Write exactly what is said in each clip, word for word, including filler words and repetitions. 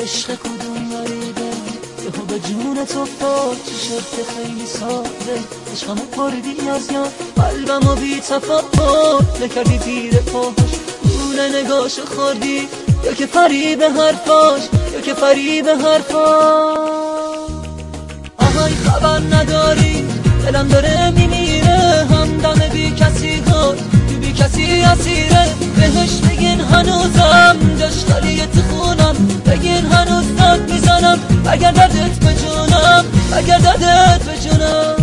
عشق کدوم غریبه یهو به جون تو افتاد چی شد که خیلی ساده عشقمو بردی از یاد قلبمو بی تفاوت نکردی زیر پاش گونه نگاش خوردی یا که فریب حرفاش یا که فریب حرفاش آهای خبر نداری دلم داره میمیره همدم بی کسی ها تو بی کسی اسیره بهش بگین هنوزم جاش خالیه تو خونم بگین هنوز داد میزنم اگر دردت به جونم اگر دردت به جونم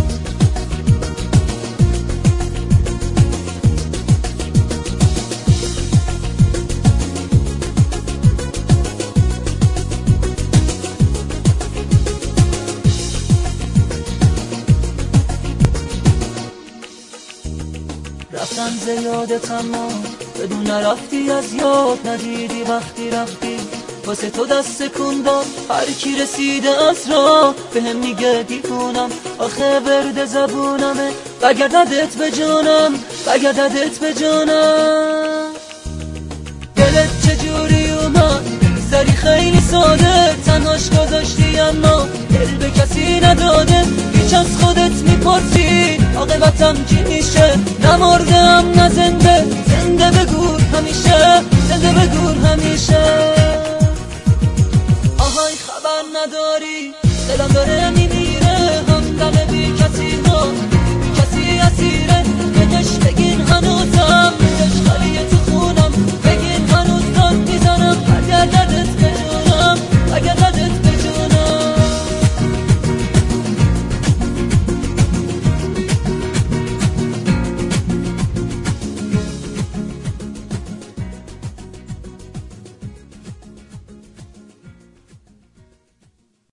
رفتن زیادت اما بدون نرفتی از یاد ندیدی وقتی رفتی واسه تو دست کندم هر کی رسیده از راه به هم میگه دیوونم آخه ورد زبونمه بگرددت به جانم بگرددت به جانم دلت چجوری اومد زری خیلی ساده تنهاش گذاشتی اما دل به کسی نداده هیچ از خودت میپرسی عاقبتم چی میشه نمردم نه زنده زنده بگو همیشه زنده بگو همیشه آهای خبر نداری دلم داره